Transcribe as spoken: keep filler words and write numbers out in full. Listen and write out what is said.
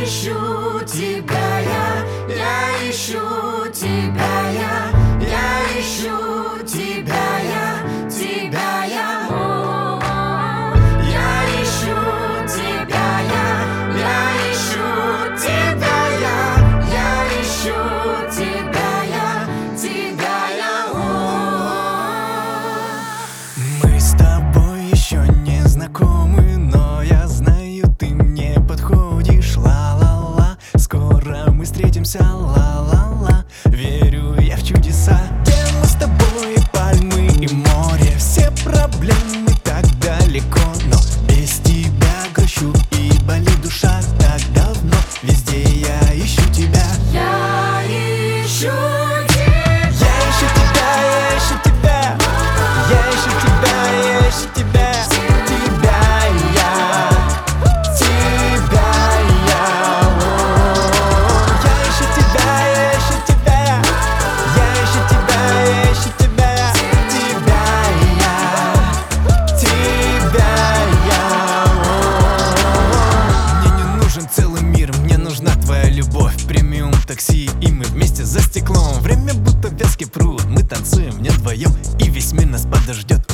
ищу тебя, я, я ищу тебя, я, я ищу тебя, я, тебя, я, о, я ищу тебя, я, я ищу тебя, я, я ищу тебя, я, тебя, я, о. Мы с тобой еще не знакомы, но я знаю, ты мне подходишь. Ла-ла-ла, скоро мы встретимся. Ла-ла-ла, верю я в чудеса. Где мы с тобой, пальмы и море, все проблемы так далеко, но без тебя грущу и болит душа так давно. Везде я ищу тебя. Я ищу тебя. Я ищу тебя, я ищу тебя. Я ищу тебя, я ищу тебя. Тебя я, тебя я, о. Я ищу тебя, я ищу тебя. Я ищу тебя, я ищу тебя. Тебя я, тебя я, о. Мне не нужен целый мир, мне нужна твоя любовь. Премиум такси, и мы вместе за стеклом. Время будто вязкий пруд, мы танцуем не вдвоем, и весь мир нас подождет.